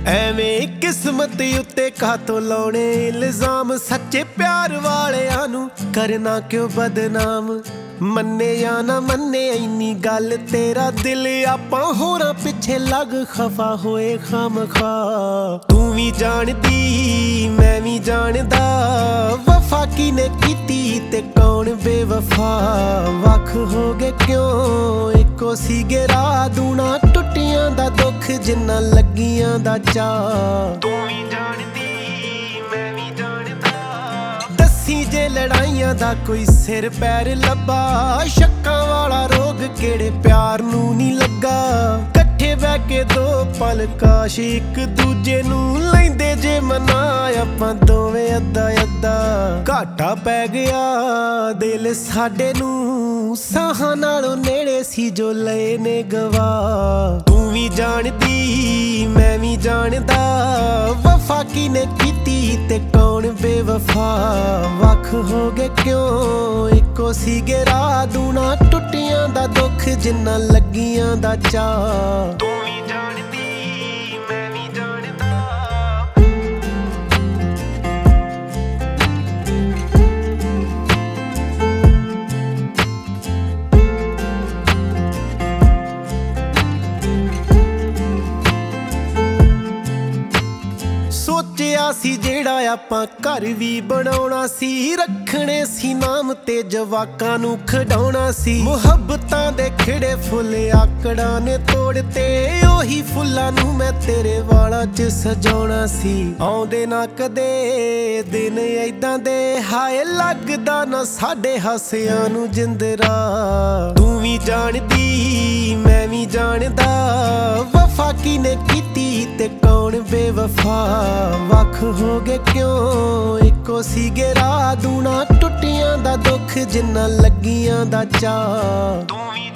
ਐਵੇਂ ਕਿਸਮਤ ਉੱਤੇ ਕਾਤੋਂ ਲਾਉਣੇ ਇਲਜ਼ਾਮ, ਸੱਚੇ ਪਿਆਰ ਵਾਲਿਆਂ ਨੂੰ ਕਰਨਾ ਕਿਉਂ ਬਦਨਾਮ। ਮੰਨੇ ਜਾਂ ਨਾ ਮੰਨੇ ਇੰਨੀ ਗੱਲ ਤੇਰਾ ਦਿਲ, ਆਪਾਂ ਹੋਰਾਂ ਪਿੱਛੇ ਲੱਗ ਖਫਾ ਹੋਏ ਖਾਮਖਾ। ਤੂੰ ਵੀ ਜਾਣਦੀ ਮੈਂ ਵੀ ਜਾਣਦਾ, ਵਫਾ ਕਿਨੇ ਕੀਤੀ ਤੇ ਕੌਣ ਬੇਵਫਾ। ਵੱਖ ਹੋ ਗਏ ਕਿਉਂ ਇੱਕੋ ਸੀਗੇ ਰਾਹ, ਦੂਣਾ ਟੁੱਟੀਆਂ ਦਾ ਦੁੱਖ ਜਿੰਨਾ ਲੱਗੀਆਂ ਦਾ ਚਾਅ। ਤੂੰ ਵੀ ਜਾਣਦੀ ਮੈਂ ਵੀ ਜਾਣਦਾ, ਦੱਸੀ ਜੇ ਲੜਾਈਆਂ ਦਾ ਕੋਈ ਸਿਰ ਪੈਰ ਲੱਭਾ। ਸ਼ੱਕਾਂ ਵਾਲਾ ਰੋਗ ਕਿਹੜੇ ਪਿਆਰ ਨੂੰ ਨਹੀਂ ਲੱਗਾ। ਇਕੱਠੇ ਬਹਿ ਕੇ ਦੋ ਪਲ ਕਾਸ਼ ਇੱਕ ਦੂਜੇ ਨੂੰ ਲੈਂਦੇ ਜੇ ਮਨਾ, ਆਪਾਂ ਦੋਵੇਂ ਅੱਧਾ ਅੱਧਾ। ਘਾਟਾ ਪੈ ਗਿਆ ਦਿਲ ਸਾਡੇ ਨੂੰ, ਸਾਹਾਂ ਨਾਲੋਂ ਨੇੜੇ ਸੀ ਜੋ ਲਏ ਨੇ ਗਵਾ। ਤੂੰ ਵੀ ਜਾਣਦੀ ਮੈਂ ਵੀ ਜਾਣਦਾ, ਵਫਾ ਕਿਨੇ ਕੀਤੀ ਤੇ ਕੌਣ ਬੇਵਫਾ। ਵੱਖ ਹੋ ਗਏ ਕਿਉਂ ਇੱਕੋ ਸੀਗੇ ਰਾਹ, ਦੂਣਾ ਟੁੱਟੀਆਂ ਦਾ ਦੁੱਖ ਜਿੰਨਾ ਲੱਗੀਆਂ ਦਾ ਚਾਅ। ਤੂੰ ਵੀ ਜਾਣਦੀ ਮੈਂ ਵੀ ਜਾਣਦਾ। ਸੋਚਿਆ ਸੀ ਜਿਹੜਾ ਆਪਾਂ ਘਰ ਵੀ ਬਣਾਉਣਾ ਸੀ, ਰੱਖਣੇ ਸੀ ਨਾਮ ਤੇ ਜਵਾਕਾਂ ਨੂੰ ਖਿਡਾਉਣਾ ਸੀ। ਮੁਹੱਬਤਾਂ ਦੇ ਖਿੜੇ ਫੁੱਲ ਆਕੜਾਂ ਨੇ ਤੋੜਤੇ, ਉਹੀ ਫੁੱਲਾਂ ਨੂੰ ਮੈਂ ਤੇਰੇ ਵਾਲਾਂ 'ਚ ਸਜਾਉਣਾ ਸੀ। ਆਉਂਦੇ ਨਾ ਕਦੇ ਦਿਨ ਏਦਾਂ ਦੇ, ਹਾਏ ਲੱਗਦਾ ਨਾ ਸਾਡੇ ਹਾਸਿਆਂ ਨੂੰ ਜਿੰਦਰਾ। ਤੂੰ ਵੀ ਜਾਣਦੀ ਮੈਂ ਵੀ ਜਾਣਦਾ, ਵਫਾ ਕਿਨੇ ਕੀਤੀ ਤੇ ਕੌਣ ਬੇਵਫਾ। ਵੱਖ ਹੋ ਗਏ ਕਿਉਂ ਇੱਕੋ ਸੀਗੇ ਰਾਹ, ਦੂਣਾ ਟੁੱਟੀਆਂ ਦਾ ਦੁੱਖ ਜਿੰਨਾ ਲੱਗੀਆਂ ਦਾ ਚਾਅ।